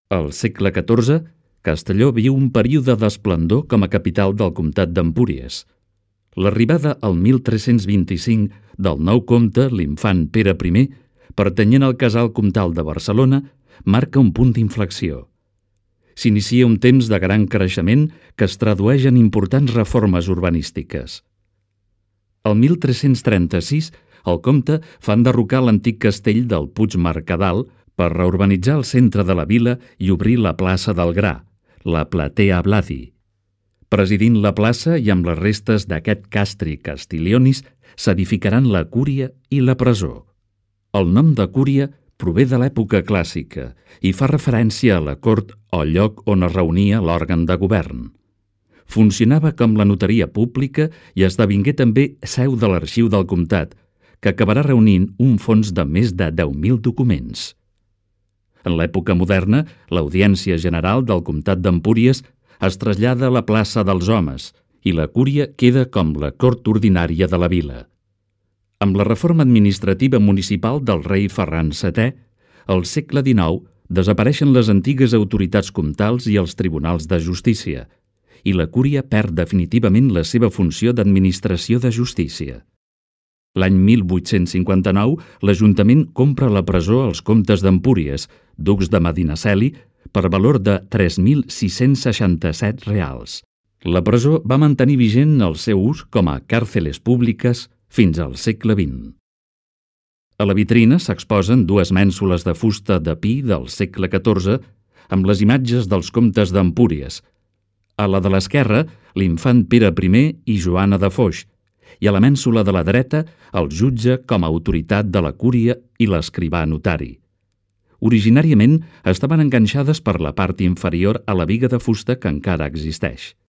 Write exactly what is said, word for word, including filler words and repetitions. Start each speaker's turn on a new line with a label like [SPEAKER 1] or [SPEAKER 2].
[SPEAKER 1] Al segle catorze, Castelló viu un període d'esplendor com a capital del comtat d'Empúries. L'arribada al mil tres-cents vint-i-cinc del nou comte, l'infant Pere primer, pertanyent al casal comtal de Barcelona, marca un punt d'inflexió. S'inicia un temps de gran creixement que es tradueix en importants reformes urbanístiques. El mil tres-cents trenta-sis, el comte fa enderrocar l'antic castell del Puig Mercadal per reurbanitzar el centre de la vila i obrir la plaça del Gra, la Platea Bladi. Presidint la plaça i amb les restes d'aquest castri Castilionis s'edificaran la cúria i la presó. El nom de cúria prové de l'època clàssica i fa referència a la cort o lloc on es reunia l'òrgan de govern. Funcionava com la notaria pública i esdevingué també seu de l'arxiu del comtat, que acabarà reunint un fons de més de deu mil documents. En l'època moderna, l'Audiència General del Comtat d'Empúries es trasllada a la plaça dels Homes i la cúria queda com la cort ordinària de la vila. Amb la reforma administrativa municipal del rei Ferran setè, al segle dinou desapareixen les antigues autoritats comtals i els tribunals de justícia, i la cúria perd definitivament la seva funció d'administració de justícia. L'any mil vuit-cents cinquanta-nou, l'Ajuntament compra la presó als comtes d'Empúries, ducs de Medinaceli, per valor de tres mil sis-cents seixanta-set reals. La presó va mantenir vigent el seu ús com a càrceles públiques fins al segle vint. A la vitrina s'exposen dues mènsules de fusta de pi del segle catorze amb les imatges dels comtes d'Empúries. A la de l'esquerra, l'infant Pere primer i Joana de Foix, i a la mènsula de la dreta el jutge com a autoritat de la cúria i l'escrivà notari. Originàriament estaven enganxades per la part inferior a la biga de fusta que encara existeix.